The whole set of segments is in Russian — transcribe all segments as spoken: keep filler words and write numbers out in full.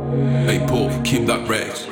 Hey Paul, keep that Rex.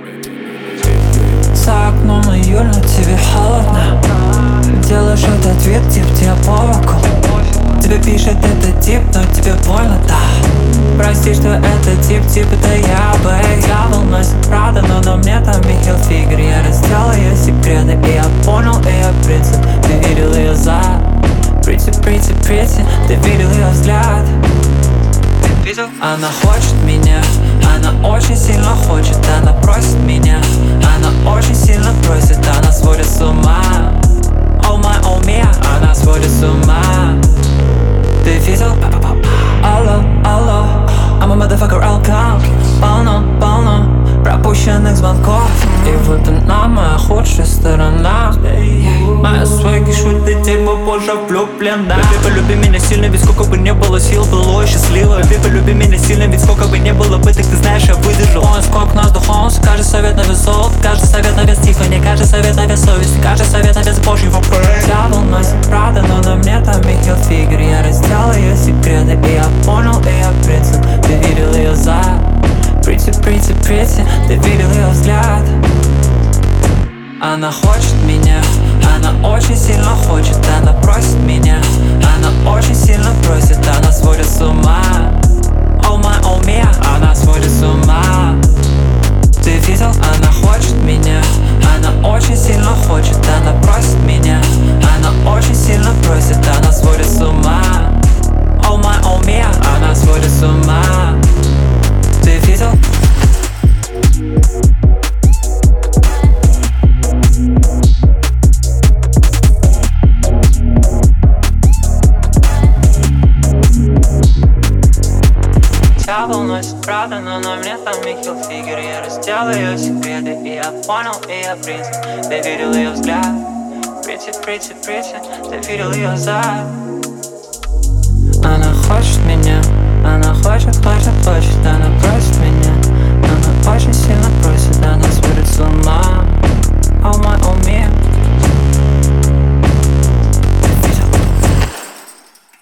За окном июль, но тебе холодно. Делаешь этот вид, тип тебе по боку. Тебе пишет этот тип, но тебе больно, да. Прости, что это тип, тип это я, бэй. Дьявол носит Прада, но на мне там Михаил Фигер. Я раздел ее секреты, и я понял ее принцип. Ты видел ее зад, pretty, pretty, pretty. Ты видел ее взгляд. Ты видел? Она хочет меня, она очень сильно хочет. Она просит меня, она очень сильно просит. Она сводит с ума, oh my, oh me. Она сводит с ума. Ты видел? Алло, алло, I'm a motherfucker, I'll come. Полно, полно пропущенных звонков. И вот она, моя худшая сторона. Моя свойки шутит, типа позже влюблена. Baby, полюби меня сильно, ведь сколько бы не было сил, было счастливо. Baby, полюби меня сильно, ведь сколько бы не было пыток, ты знаешь, я выдержал. Мой скок на духовность, каждый совет на вес золота, каждый совет на вес Тиффани, каждый совет на вес совести, каждый совет на вес Божьего прэ. Дьявол носит Прада, но на мне там Михаил Фигер. Я раздел ее секреты, и я понял ее принцип. Ты видел ее зад, pretty, pretty, pretty. Ты видел ее взгляд. Она хочет меня, она очень сильно хочет. Она просит меня, она очень сильно просит. Она сводит с ума, oh my, oh me. Она сводит с ума. Ты видел? Она хочет меня, она очень сильно хочет. Она просит меня, она очень сильно просит. Она сводит с ума, oh my, oh me. Она сводит с ума. Ты видел? Дьявол носит Прада, но на мне там Михаил Фигер. Я раздел ее секреты, и я понял ее принцип. Ты видел ее взгляд, pretty, pretty, pretty. Ты видел ее зад. Она хочет меня, она хочет, хочет, хочет.